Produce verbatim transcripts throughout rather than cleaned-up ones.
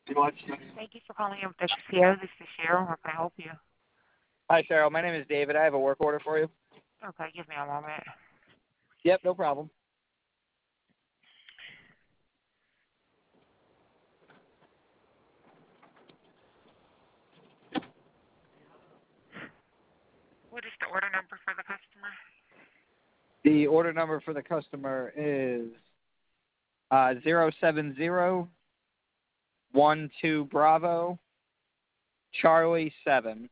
Thank you for calling in with H C O. This is Cheryl. How can I help you? Hi, Cheryl. My name is David. I have a work order for you. Okay, give me a moment. Yep, no problem. What is the order number for the customer? The order number for the customer is uh, zero seven zero one two Bravo Charlie seven.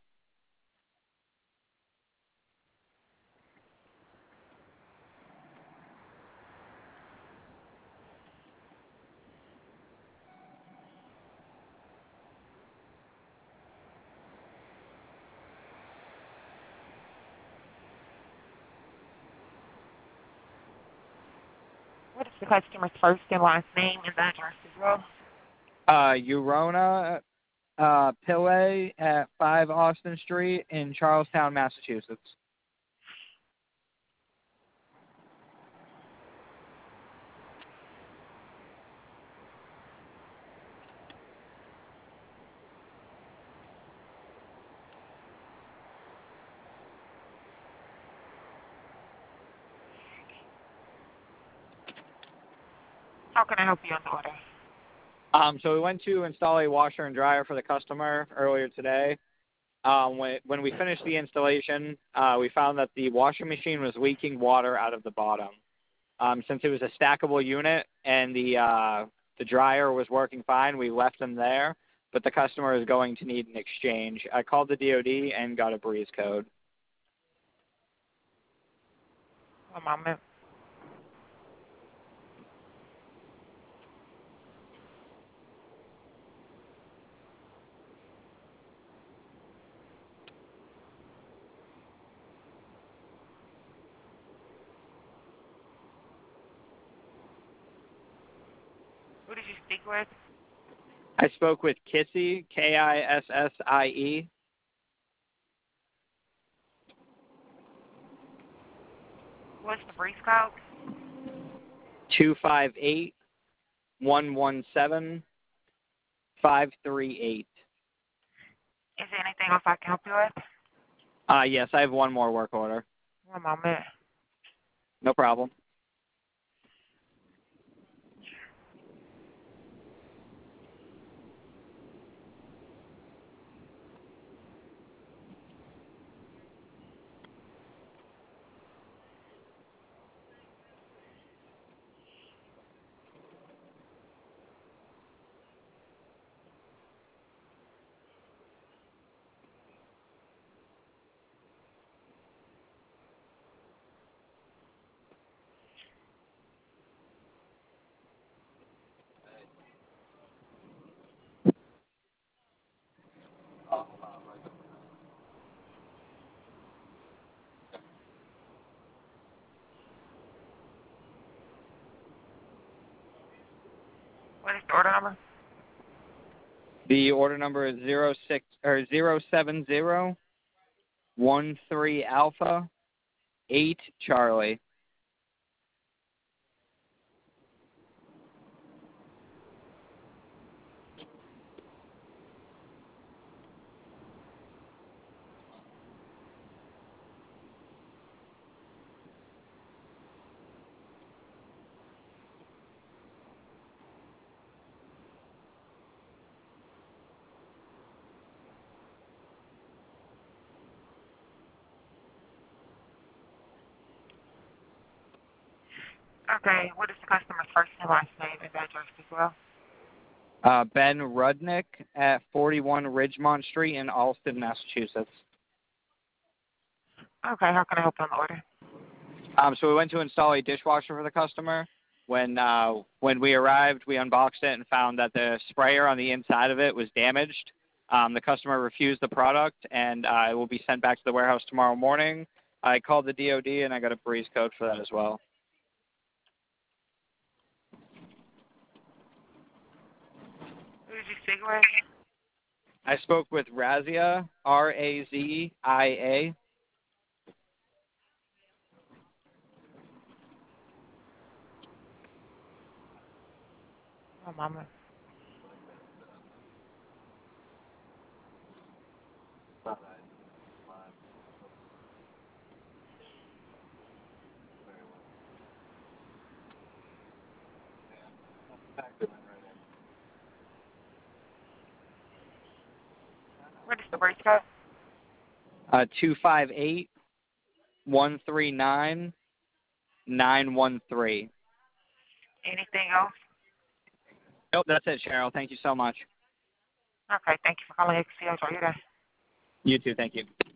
What is the customer's first and last name and the address as well? Uh, Urona uh, Pillay at five Austin Street in Charlestown, Massachusetts. How can I help you on the order? Um, so we went to install a washer and dryer for the customer earlier today. Um, when, when we finished the installation, uh, we found that the washing machine was leaking water out of the bottom. Um, since it was a stackable unit and the uh, the dryer was working fine, we left them there. But the customer is going to need an exchange. I called the D O D and got a breeze code. One moment. Who did you speak with? I spoke with Kissy, K I S S I E. What's the brief code? two five eight one one seven five three eight. Is there anything else I can help you with? Uh, yes, I have one more work order. One moment. No problem. What is the order number? The order number is zero six or zero seven zero one three Alpha eight Charlie. Okay, what is the customer's first and last name and address as well? Uh, Ben Rudnick at forty-one Ridgemont Street in Alston, Massachusetts. Okay, how can I help you on the order? Um, so we went to install a dishwasher for the customer. When uh, when we arrived, we unboxed it and found that the sprayer on the inside of it was damaged. Um, the customer refused the product, and uh, it will be sent back to the warehouse tomorrow morning. I called the D O D, and I got a breeze code for that as well. Who did you speak with? I spoke with Razia, R A Z I A. One moment. What is the brace code? Uh, two five eight one three nine nine one three. Anything else? Nope, that's it, Cheryl. Thank you so much. Okay, thank you for calling X P O. Enjoy your day. You too. Thank you.